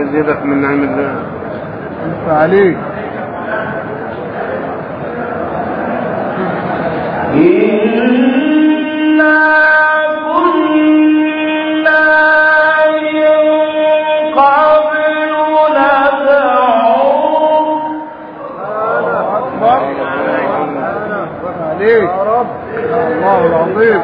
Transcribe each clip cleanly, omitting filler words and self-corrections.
يزيدك من نعم الله. عليك. يا رب الله العظيم.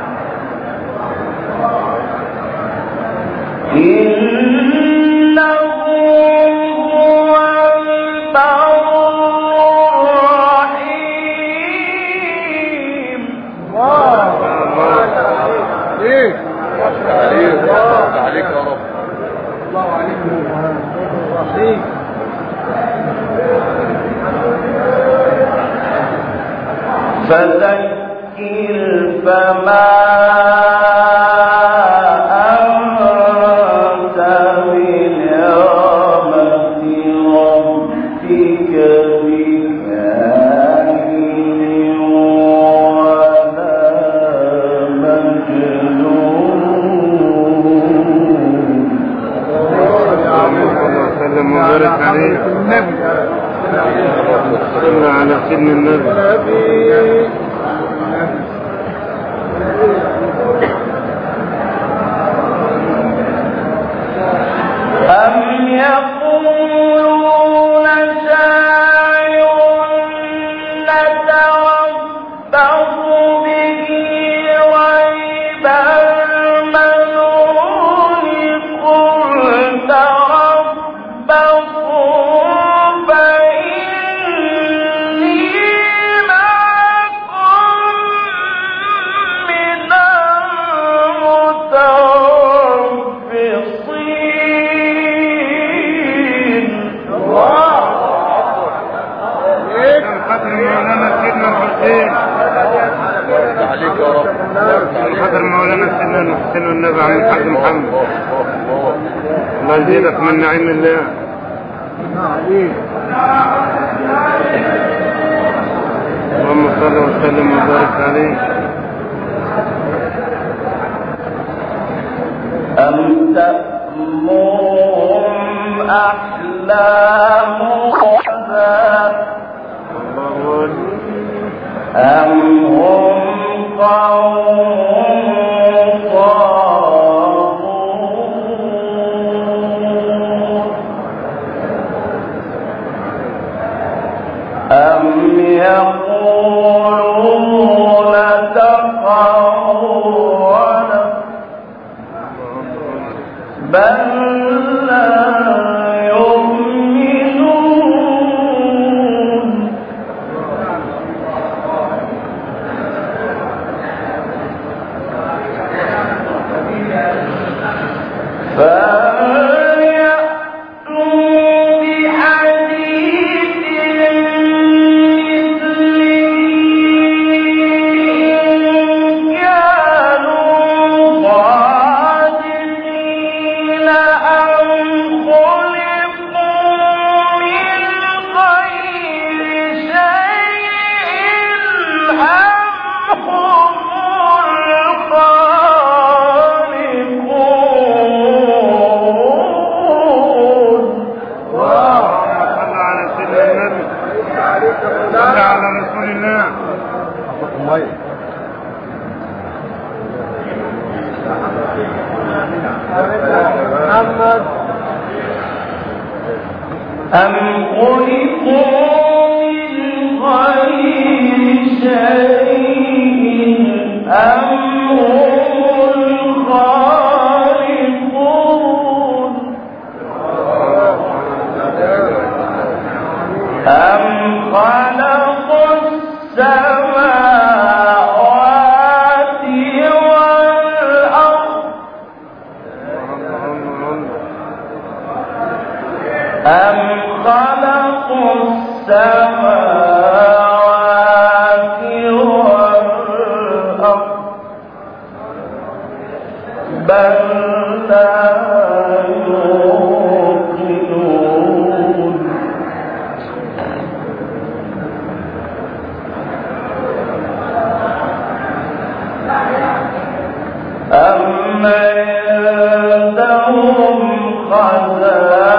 إنه هو البر الرحيم. الله عليك. الله عليك يا رب. الله عليك الرحيم. فذكر فما أنت بنعمة ربك بكاهن ولا مجنون. سلم وبارك عليه. صلى على سيدنا النبي. أم يقولون شاعر نتربص به ريب المنون قل تربصوا فإني معكم من المتربصين. عليك يا رب. حضر مولانا سيدنا الحسين والنبي عم الحاج محمد. الله يزيدك من نعيم الله. اللهم صل وسلم وبارك عليه. أم تأمرهم أحلامهم أم هم قوم طاغون أم يقولون تقوله بل لا يؤمنون. أم خلقوا من غير شيء أم هم الخالقون أم خلقوا السماوات والأرض أم خلقوا السماوات والأرض بل لا يوقنون. أم عندهم خزائن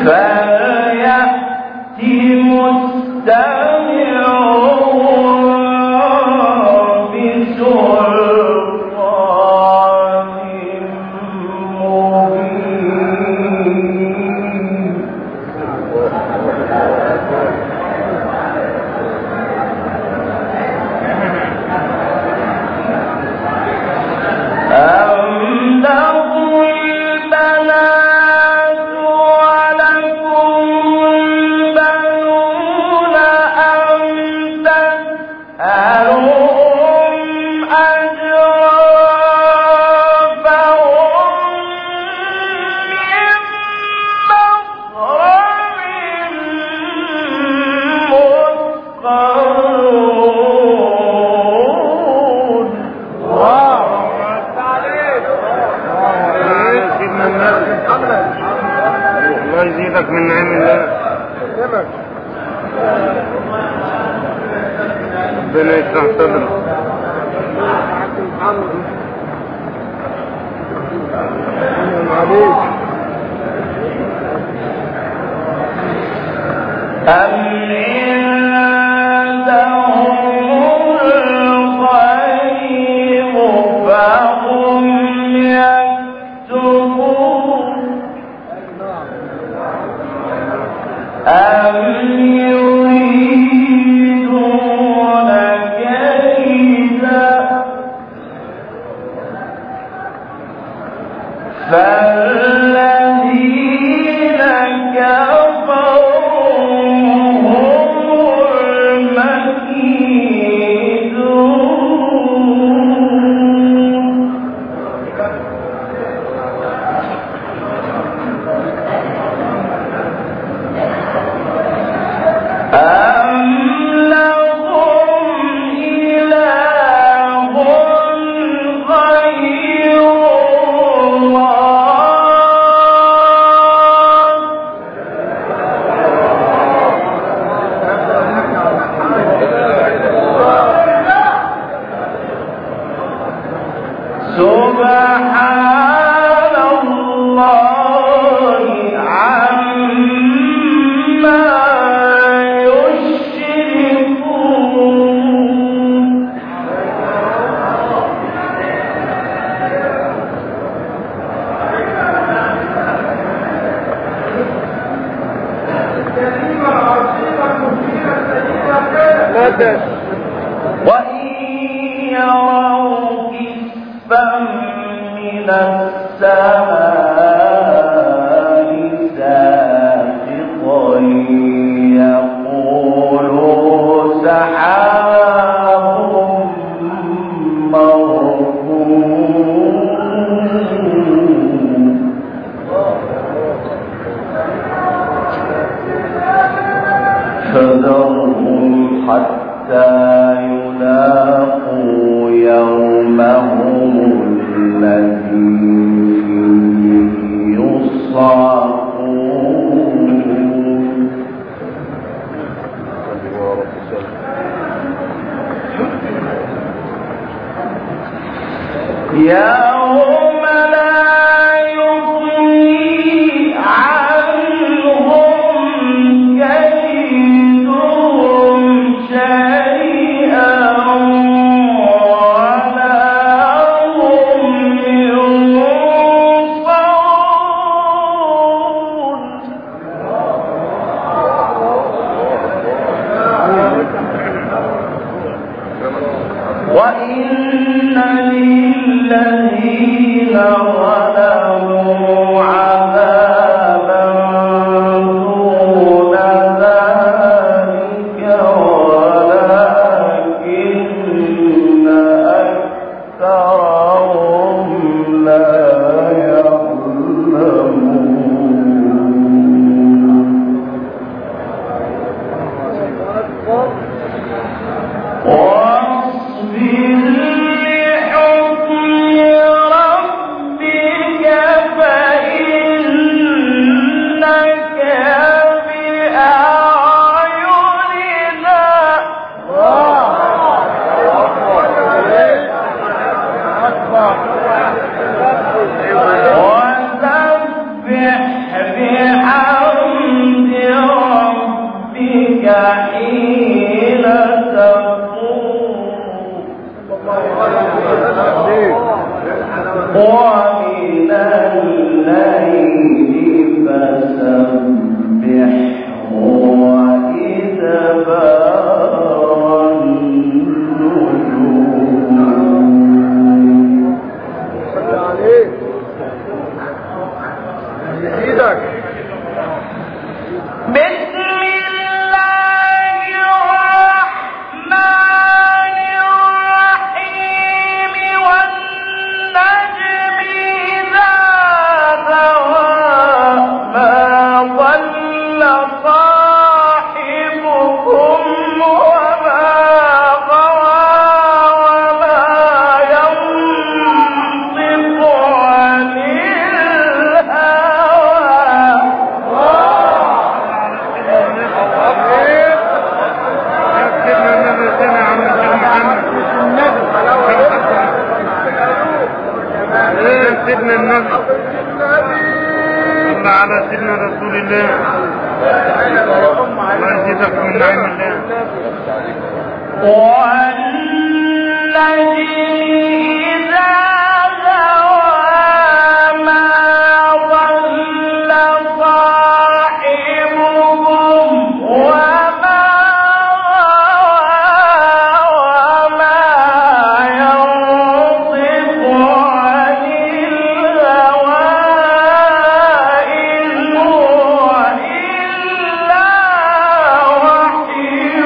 ربنا يشرح صدرك. وإن يروا كسفا من السماء ساقطا يقولوا سحاب مركوم فذرهم حتى يلاقوا يومهم الذي يصعقون يوم لا يغني عنهم كيدهم شيئا ولا هم ينصرون وإن للذين ظلموا عذابا دون ذلك ولكن أكثرهم لا يعلمون واصبر لحكم ربك فإنك سيدنا النبي صلى على سيدنا رسول الله الله يزيدك من نعم الله والذي إذا هوى ما ضل صاحبهم وما وما ينطق عن الهوى إن هو إلا وحي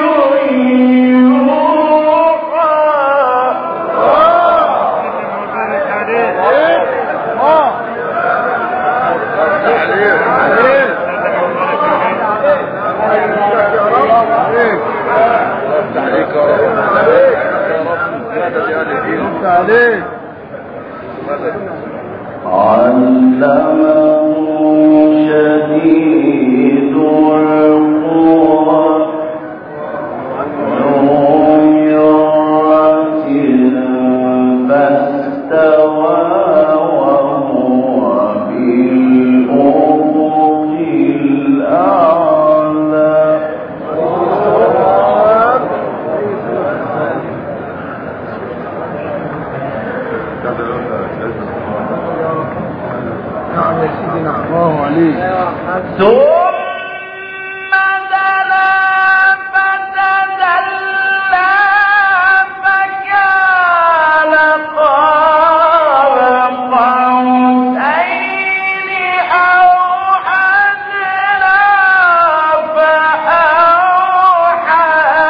عليك علمه شديد القوى ذو مرة فاستوى وهو بالأفق الأعلى نعم يا سيدنا الله عليك ثم دنا فتدلى فكان قاب قوسين أو أدنى فأوحى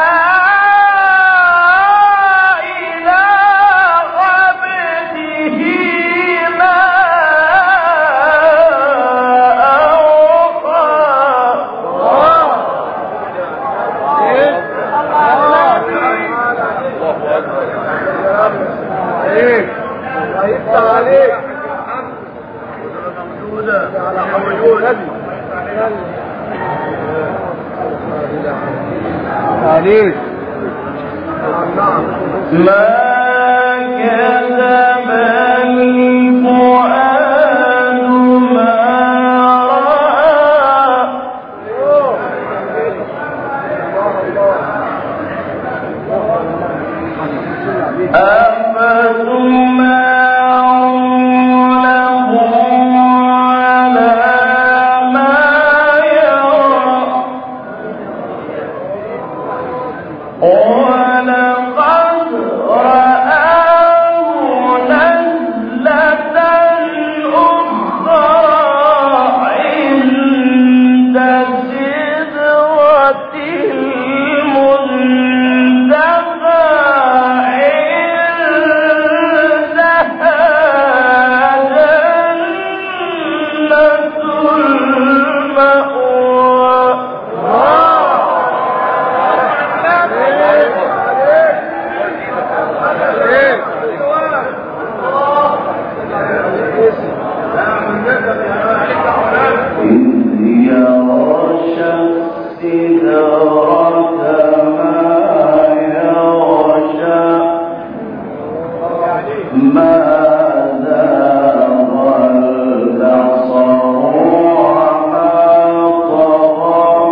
إلى عبده ما عليك على حول عليك ما كذب الفؤاد ما رأى أفتمارونه على ما يرى ولقد رآه نزلة أخرى عند سدرة المنتهى عندها جنة المأوى إذ يغشى السدرة ما يغشى ما زاغ البصر وما طغى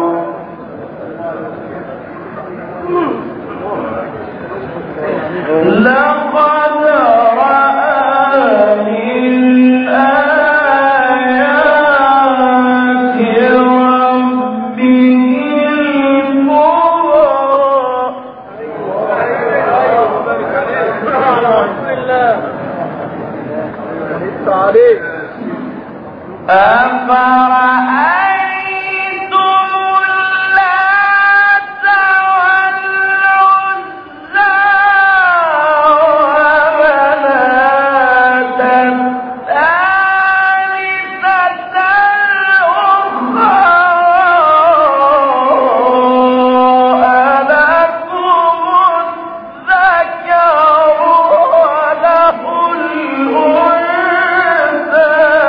لقد رأى من آيات ربه الكبرى عليك أفرأيتم اللات والعزى ومناة الثالثة الأخرى ألكم الذكر وله الأنثى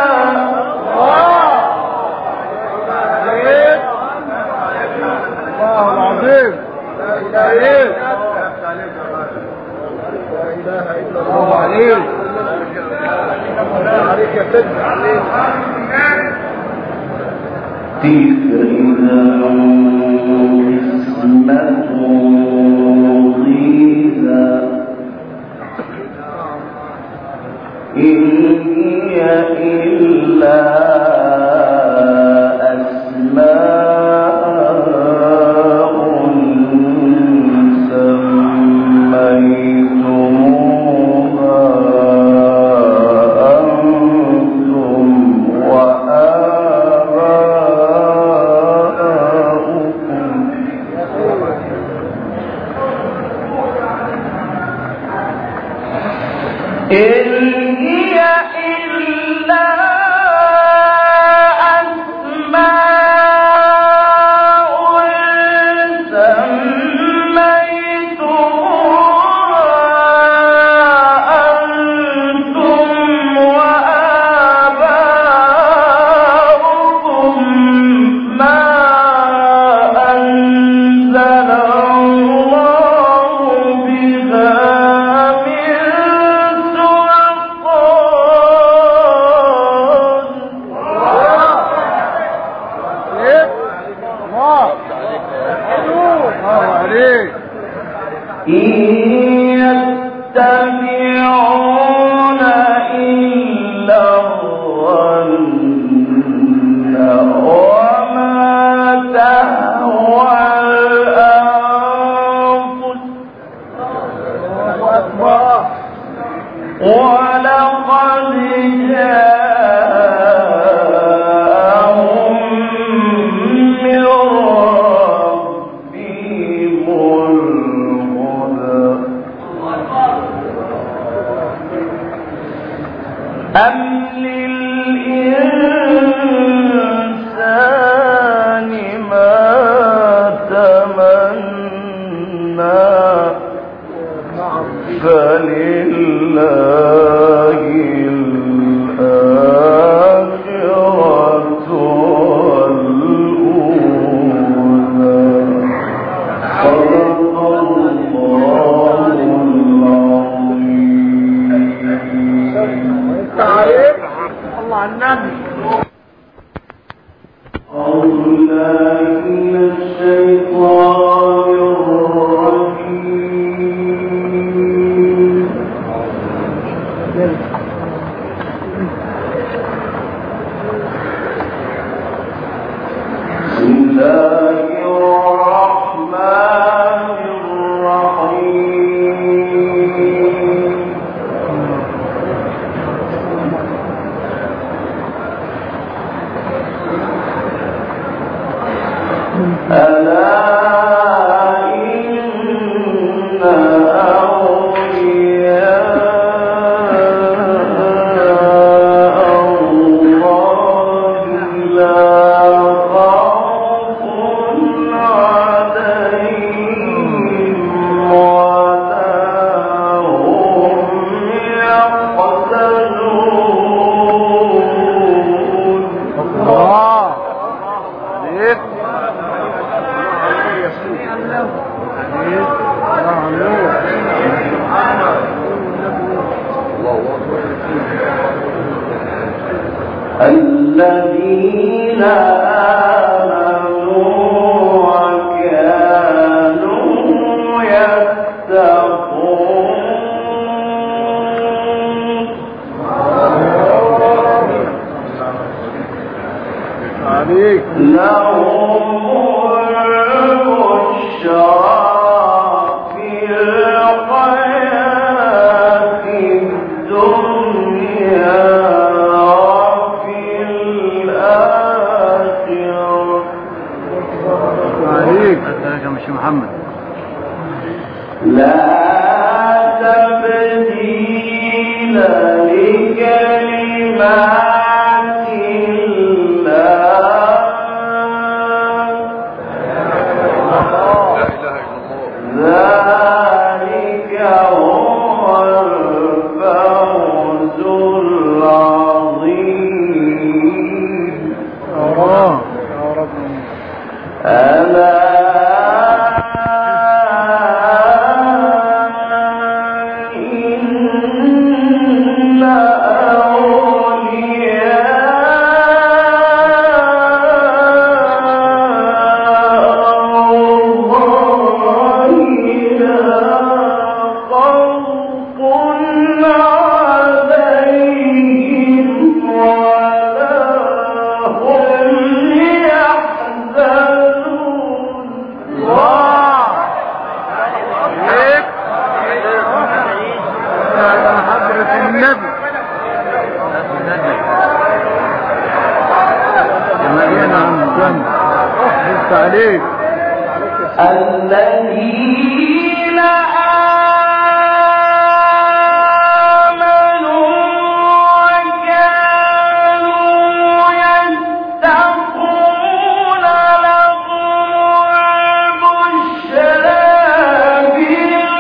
الله العظيم لا اله الا الله عليك عليك يا سيدنا عليك. تلك إذا قسمة ضيزى إن هي إلا أسماء سميتموها أنتم وآباؤكم إن هي إلا الذين آمنوا وكانوا يتقون لهم البشرى في الحياة الدنيا وفي الآخرة يا مش محمد لا تبديل لكلمات الله عليك الذين آمنوا وكانوا يتقون لهم البشرى في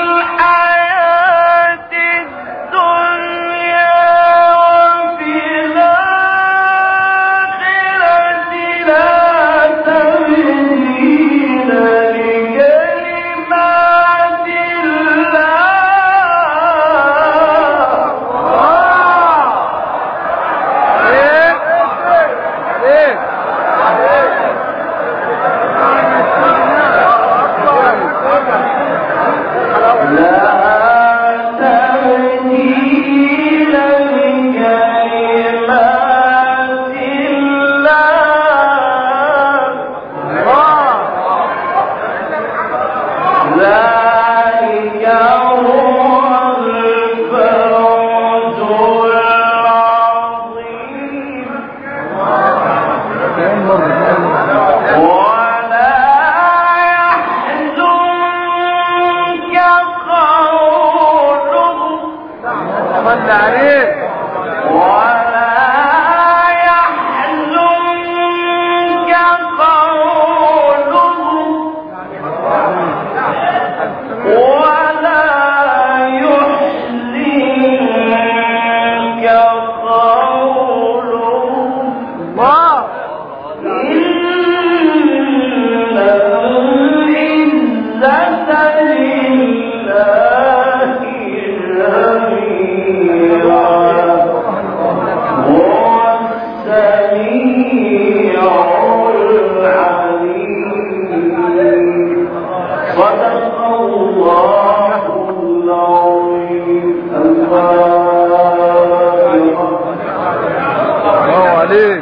الحياة الدنيا وفي الآخرة لا تبديل لكلمات ذلك هو الفوز العظيم ولا يحزنك قولهم صلى عليك ولا يحزنك قولهم ولا يحزنك قولهم الله إن العزة لله جميعا هو السميع العليم صدق الله العظيم الله عليك